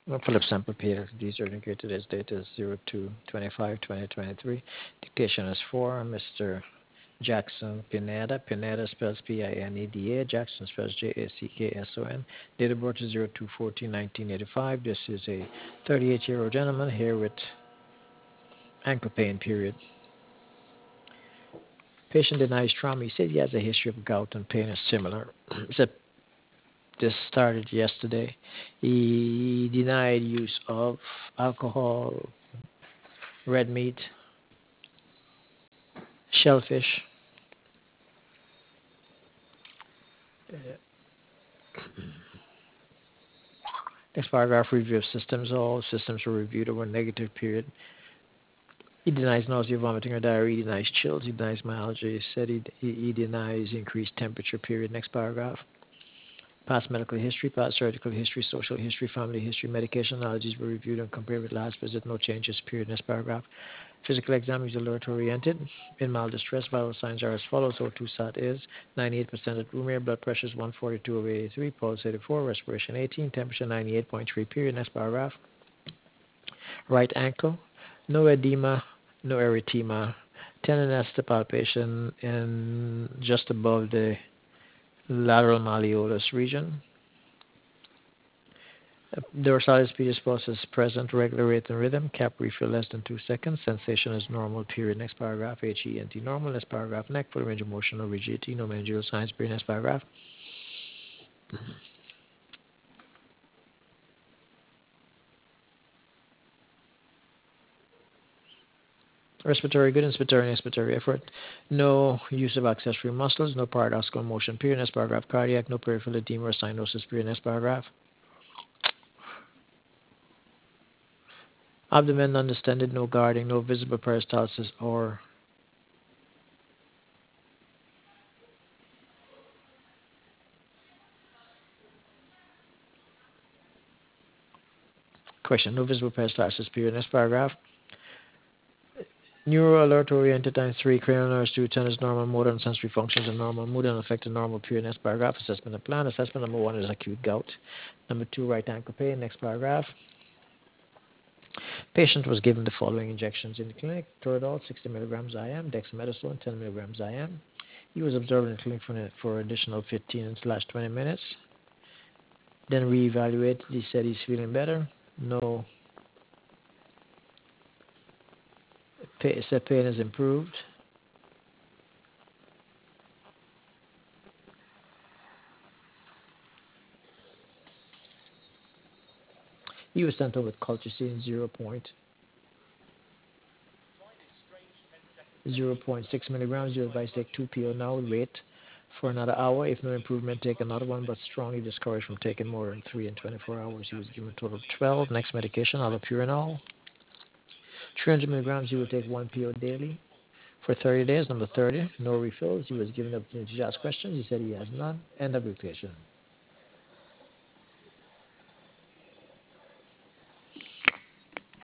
Philip sample PhD certificate. Today's date is 02/25/2023. Dictation is for Mr. Jackson Pineda. Pineda spells Pineda. Jackson spells Jackson. Date of birth is 02/14/1985. This is a 38-year-old gentleman here with ankle pain, period. Patient denies trauma. He said he has a history of gout and pain is similar. He said this started yesterday. He denied use of alcohol, red meat, shellfish. Next paragraph, review of systems. All systems were reviewed over a negative period. He denies nausea, vomiting, or diarrhea. He denies chills. He denies myalgia. He said he denies increased temperature, period. Next paragraph. Past medical history, past surgical history, social history, family history, medication allergies were reviewed and compared with last visit. No changes, period. Next paragraph. Physical exam is alert oriented. In mild distress, vital signs are as follows. O2 sat is 98% at room air, blood pressure is 142/83, pulse 84, respiration 18, temperature 98.3, period. Next paragraph. Right ankle, no edema, no erythema, tenderness to palpation in just above the lateral malleolus region. Dorsalis pedis pulse is present, regular rate and rhythm. Cap refill less than 2 seconds. Sensation is normal, period. Next paragraph. HENT normal. Next paragraph. Neck, full range of motion, no rigidity, no mandibular signs, period. Next paragraph. Respiratory good, inspiratory and expiratory effort. No use of accessory muscles, no paradoxical motion, period. Next paragraph. Cardiac, no peripheral edema or cyanosis, period. Next paragraph. Abdomen undistended, no guarding, no visible peristalsis or question. No visible peristalsis, period. Next paragraph. Neuro alert oriented times 3, cranial nerves 2, tennis normal, motor and sensory functions are normal, mood and affected normal, period. Next paragraph. Assessment and plan. Assessment number 1 is acute gout. Number 2, right ankle pain. Next paragraph. Patient was given the following injections in the clinic: Toradol 60 milligrams IM, dexamethasone 10 milligrams IM. He was observed in the clinic for additional 15/20 minutes. Then reevaluated. He said he's feeling better. No, said pain has improved. He was sent over with colchicine 0.6 milligrams. You advised take 2 PO now. Wait for another hour. If no improvement, take another one, but strongly discouraged from taking more than 3 in 24 hours. He was given a total of 12. Next medication, allopurinol. 300 milligrams. You will take 1 PO daily for 30 days. Number 30, no refills. He was given the opportunity to ask questions. He said he has none. End of dictation.